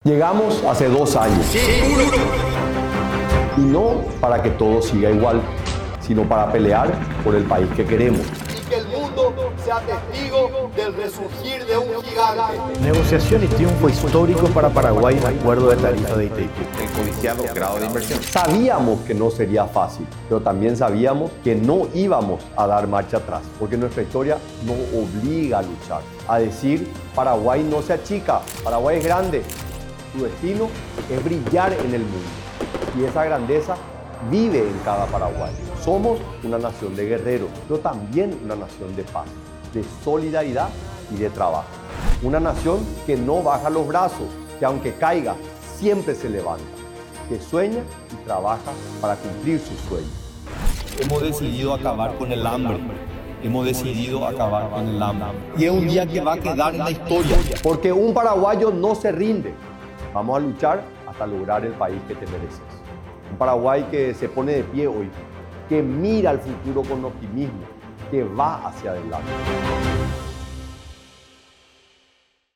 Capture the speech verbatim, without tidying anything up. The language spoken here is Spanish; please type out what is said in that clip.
Llegamos hace dos años. Y no para que todo siga igual, sino para pelear por el país que queremos. Y que el mundo sea testigo del resurgir de un gigante. Negociación y triunfo histórico para Paraguay en acuerdo de tarifa de Itaipú. El codiciado grado de inversión. Sabíamos que no sería fácil, pero también sabíamos que no íbamos a dar marcha atrás, porque nuestra historia nos obliga a luchar, a decir, Paraguay no se achica, Paraguay es grande, su destino es brillar en el mundo. Y esa grandeza vive en cada paraguayo. Somos una nación de guerreros, pero también una nación de paz, de solidaridad y de trabajo. Una nación que no baja los brazos, que aunque caiga, siempre se levanta, que sueña y trabaja para cumplir sus sueños. Hemos decidido acabar con el hambre. Hemos decidido acabar con el hambre. Y es un día que va a quedar en la historia. Porque un paraguayo no se rinde. Vamos a luchar hasta lograr el país que te mereces. Un Paraguay que se pone de pie hoy, que mira al futuro con optimismo, que va hacia adelante.